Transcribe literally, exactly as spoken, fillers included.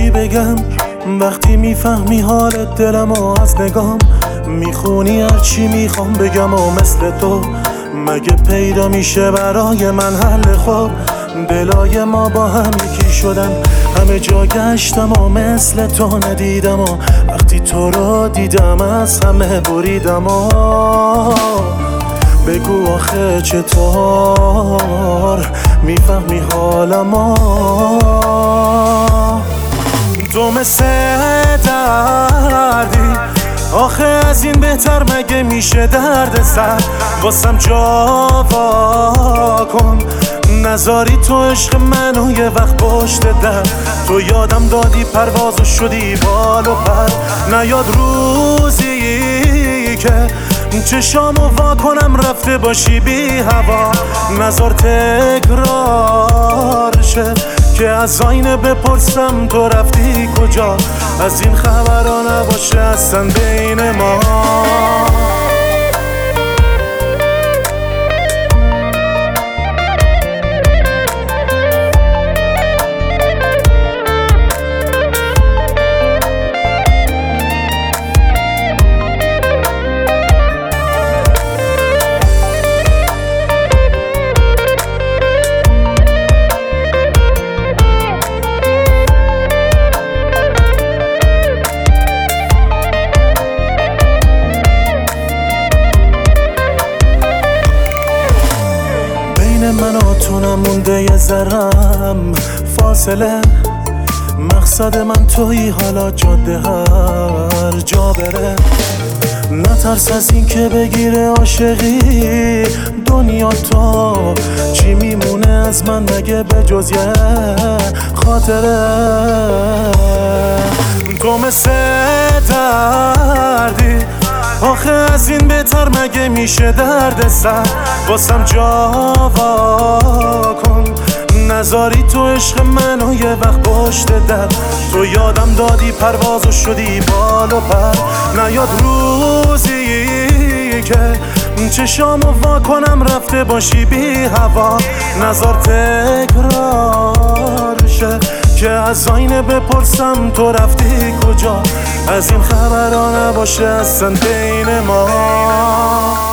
چی بگم وقتی میفهمی حال دلم و از نگام میخونی هر چی میخوام بگم و مثل تو مگه پیدا میشه برای من حل خوب؟ دلای ما با هم یکی شدن، همه جا گشتم و مثل تو ندیدم و وقتی تو رو دیدم از همه بریدم و بگو آخه چطور میفهمی حالمو؟ تو مثل دردی آخه از این بهتر مگه میشه درد سر واسم جا وا کن، نذاری تو عشق منو یه وقت پشت در. تو یادم دادی پروازو شدی بال و پر، نیاد روزی که چشامو وا کنم رفته باشی بی هوا، نذار تکرار شه که از آینه بپرسم تو رفتی کجا، از این خبرها نباشه اصلا بین ما. من و تو نمونده یه ذرم فاصله، مقصد من تویی حالا جاده هر جا بره، نترس از این که بگیره عاشقی دنیا، تو چی میمونه از من مگه به جز یه خاطره؟ تو مثل دردی آخه از این بهتر مگه میشه درد سر واسم جا وا کن، نذاری تو عشق منو یه وقت پشت در. تو یادم دادی پروازو شدی بال و پر، نیاد روزی که چشامو وا کنم رفته باشی بی هوا، نذار تکرار شه که از آینه بپرسم تو رفتی کجا، از این خبرها نباشه اصلا بین ما.